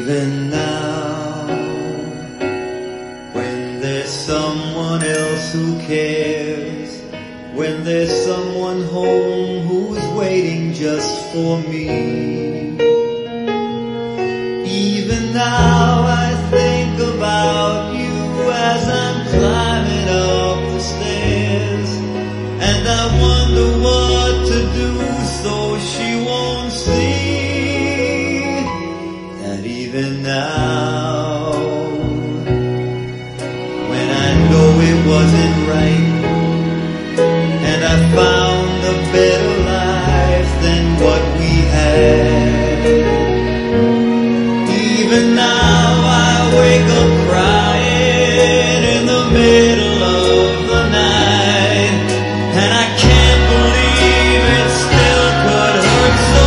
Even now, when there's someone else who cares, when there's someone home who's waiting just for me, even now I think about you as I'm climbing up the stairs, and I wonder what to do so she won't see that even now, when I know it wasn't right and I found a better life than what we had, even now I wake up crying in the middle of the night, and I can't believe it still could hurt so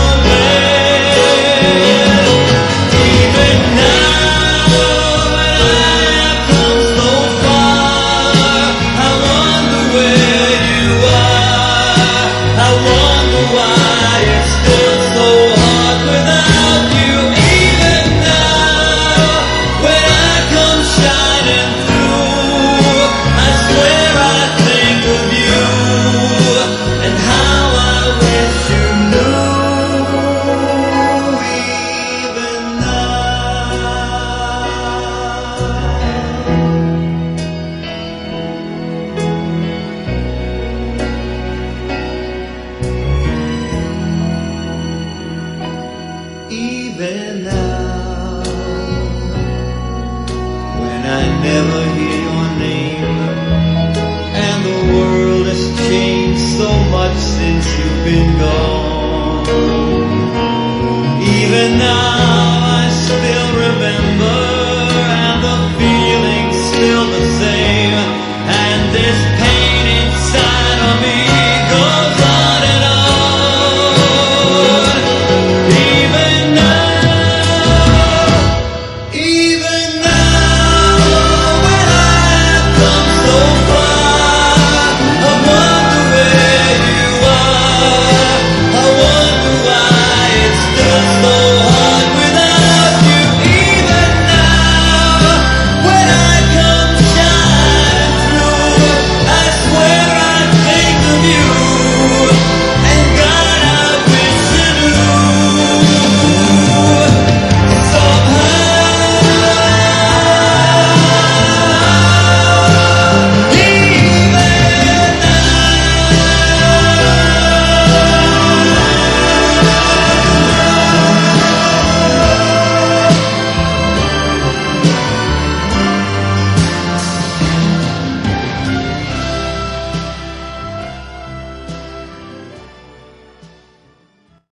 bad. Even now when I have come so far, I wonder where you are. I wonder why it's still so hard without you. Even now when I come shining through, I swear I think of you and how I wish you knew. Even now, when I never hear your name, and the world has changed so much since you've been gone. Even now